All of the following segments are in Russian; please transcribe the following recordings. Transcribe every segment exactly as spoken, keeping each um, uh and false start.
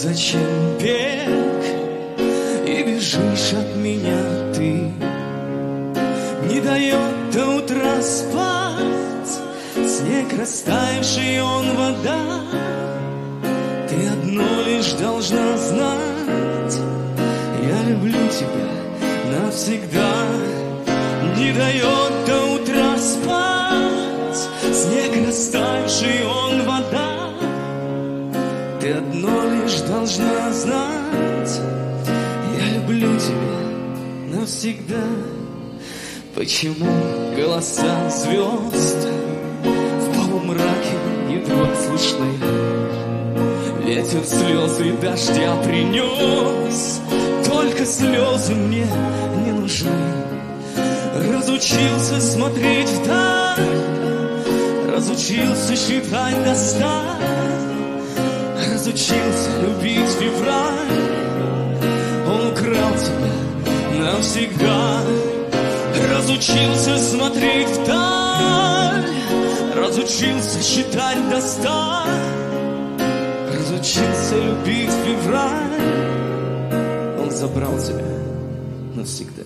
зачем бег? И бежишь от меня ты. Не дает до утра спать снег, растаявший он вода. Ты одно лишь должна знать: я люблю тебя навсегда. Не дает до утра спать снег, растаявший он вода. Ты одно лишь должна знать: я люблю тебя навсегда. Почему голоса звезд в полумраке едва слышны? Ветер слезы дождя принес, только слезы мне не нужны. Разучился смотреть вдаль, разучился считать до ста, разучился любить февраль. Он украл тебя навсегда. Разучился смотреть вдаль, разучился считать до ста, разучился любить февраль. Он забрал тебя навсегда.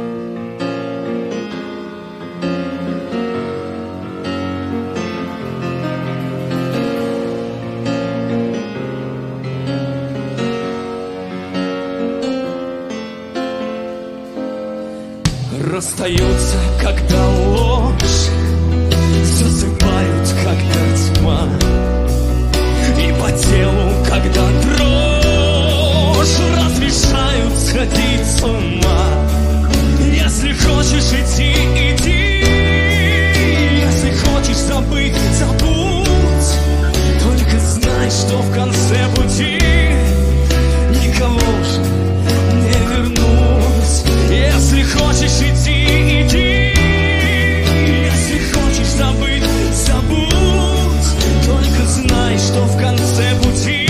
Расстаются, когда ложь, засыпают, когда тьма, и по телу, когда дрожь, разрешают сходить с ума. Если хочешь идти, иди, если хочешь забыть, забудь. Только знай, что в конце пути никого уже не вернуть. Если хочешь идти, иди, если хочешь забыть, забудь. Только знай, что в конце пути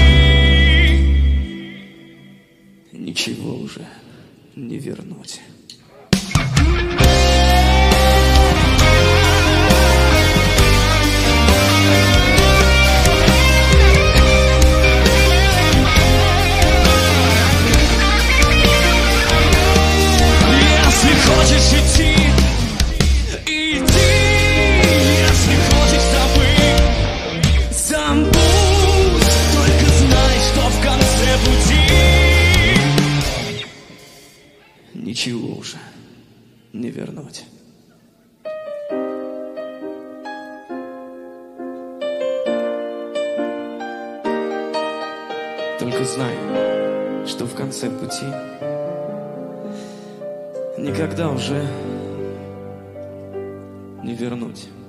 ничего уже не вернуть. Хочешь идти, иди. Если хочешь забыть, забудь. Только знай, что в конце пути ничего уже не вернуть. Только знай, что в конце пути никогда уже не вернуть.